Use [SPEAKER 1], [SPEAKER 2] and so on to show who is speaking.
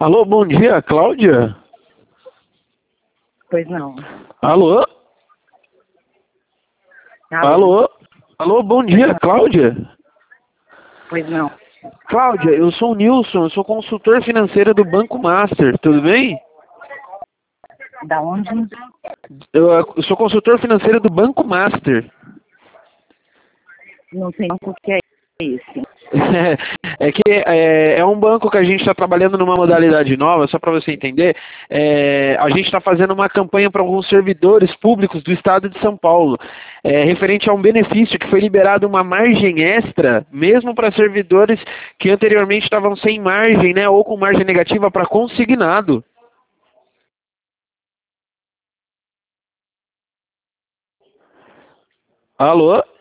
[SPEAKER 1] Alô, bom dia, Cláudia?
[SPEAKER 2] Pois não.
[SPEAKER 1] Alô?
[SPEAKER 2] Alô?
[SPEAKER 1] Alô? Alô, bom dia, Cláudia?
[SPEAKER 2] Pois não.
[SPEAKER 1] Cláudia, eu sou o Nilson, eu sou consultor financeiro do Banco Master, tudo bem?
[SPEAKER 2] Da onde?
[SPEAKER 1] Eu sou consultor financeiro do Banco Master.
[SPEAKER 2] Não sei o que é isso.
[SPEAKER 1] É que é um banco que a gente está trabalhando numa modalidade nova, só para você entender. A gente está fazendo uma campanha para alguns servidores públicos do estado de São Paulo, referente a um benefício que foi liberado uma margem extra, mesmo para servidores que anteriormente estavam sem margem, né, ou com margem negativa para consignado. Alô?